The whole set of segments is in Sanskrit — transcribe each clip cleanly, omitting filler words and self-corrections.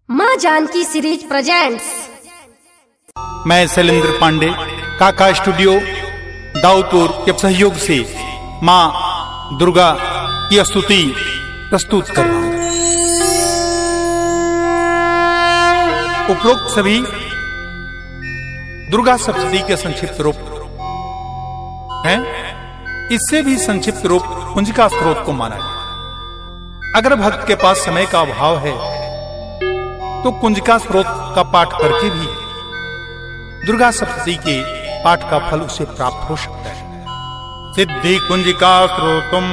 माँ जानकी सीरीज प्रेजेंट्स। मैं शैलेंद्र पांडे काका स्टूडियो दाऊदपुर के सहयोग से माँ दुर्गा की स्तुति प्रस्तुत कर रहा हूँ। उपरोक्त सभी दुर्गा सप्तशती के संक्षिप्त रूप हैं। इससे भी संक्षिप्त रूप कुंजिका स्त्रोत को माना गया। अगर भक्त के पास समय का अभाव है तो कुंजिका स्त्रोत का पाठ करके भी दुर्गा सप्तशती के पाठ का फल उसे प्राप्त हो सकता है। सिद्धि कुंजिका स्त्रोतम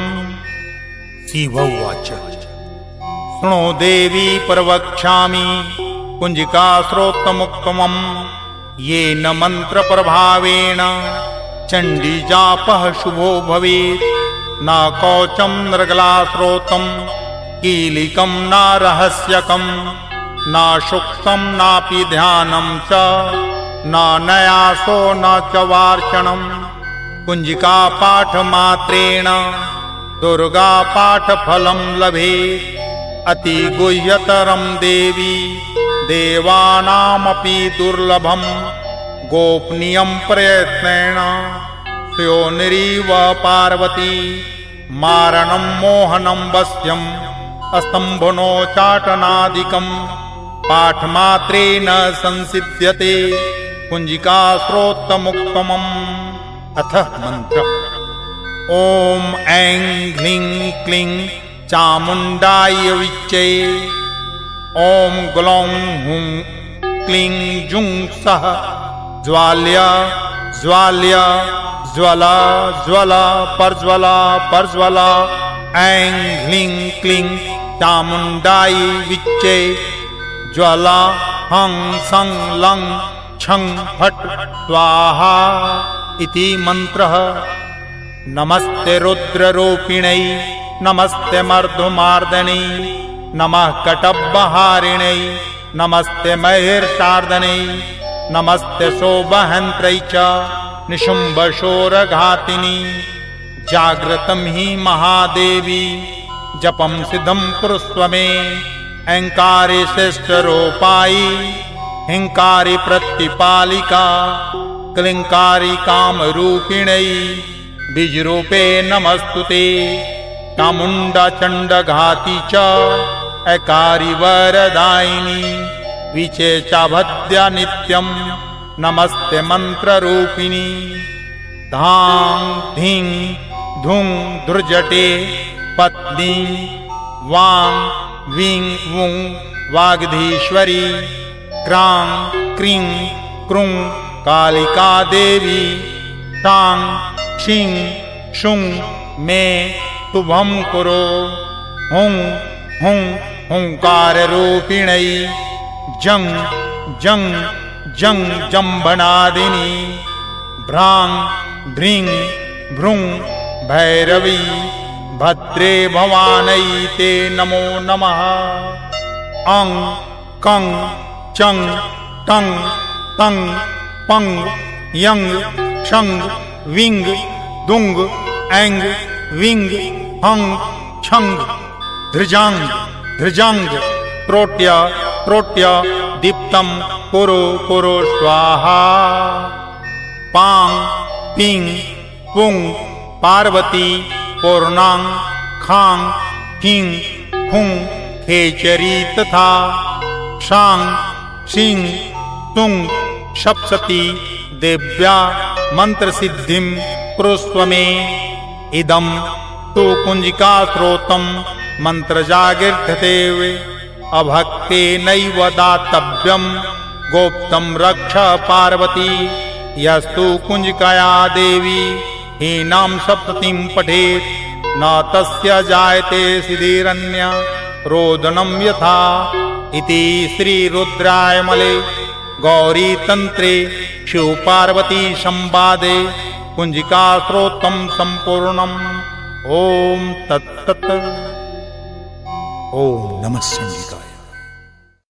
शिवोवाच सुनो देवी प्रवक्ष्यामि कुंजिका स्त्रोतमुक्तमं येन मंत्र प्रभावेण चंडी जापः शुभो भवेत्। न कौचं नृगला स्त्रोतम कीलिकं न रहस्यकं न शुक्तं नापि ध्यानं च न नयासो न च वार्चनम्। कुंजिका पाठ मात्रेण दुर्गा पाठ फलं लभेत्। अति गुह्यतरं देवी देवानामपि दुर्लभम्। गोपनीयं प्रयत्नेन योनिरीव पार्वती मारणं मोहनं वश्यम् अस्तंभनो चाटनादिकं पाठमात्रेण संसिद्ध्यते कुंजिका स्त्रोतमुक्तमम्। अथ मंत्र ओम ऐं ह्लीं क्लीं चामुंडाय विच्चे ओम ग्लौं हुं क्लीं जुं सः ज्वाल्या ज्वाल्या ज्वला ज्वला परज्वला परज्वला। ऐं ह्लीं क्लीं चामुंडाय विच्चे ज्वला हं सं लं छं फट् स्वाहा इति मंत्रः। नमस्ते रुद्ररूपिणै नमस्ते मर्दुमार्दनै नमः कटब्बहारिणै नमस्ते महिर्षार्दनै नमस्ते शोभहन्त्रै च निशुम्भशोरघातिनी। जागृतं हि महादेवी जपं सिद्धं कुरुस्व मे। ऐंकारी श्रेष्ठरूपायि हिंकारी प्रतिपालिका क्लिंकारी कामरूपिणै बीजरूपे नमस्तुते। चामुंडा चंडघाती च ऐकारी वरदायिनी विचे चाभद्या नित्यं नमस्ते मंत्ररूपिणी। धां धीं धुं धुर्जटे पत्नी वां वीं वुं वाग्धीश्वरी क्रां क्रीं क्रूं कालिका देवी। टां क्षीं शुं मे शुभं कुरु। हुं हुं हुंकाररूपिणै जं जं जं जंभनादिनी। भ्रां भ्रीं भ्रूं भैरवी भद्रे भवानै ते नमो नमः। अं कं चं टं तं पं यं क्षं विंग दुंग ऐंग विंग हं छंग धृजांग धृजांग त्रोट्य त्रोट्य दीप्तं कुरु कुरु स्वाहा। पां पीं पुं पार्वती पूर्णां खां हीं खुं खेचरी तथा शां शीं तुं सप्तशती देव्या मंत्र सिद्धिं कुरुस्व मे। इदं तु कुंजिका स्त्रोतं मंत्र जागीर्यते अभक्तेनैव दातव्यं गोप्तं रक्ष पार्वती। यस्तु कुंजिकाया देवी हीनां सप्तशतीं पठेत् न तस्य जायते सिद्धिरन्य रोदनं यथा। इति श्री रुद्रायमले गौरी तंत्रे शिव पार्वती संवादे कुंजिका स्त्रोतं संपूर्णम्। ओम तत्तत्। ओम नमः शिवाय।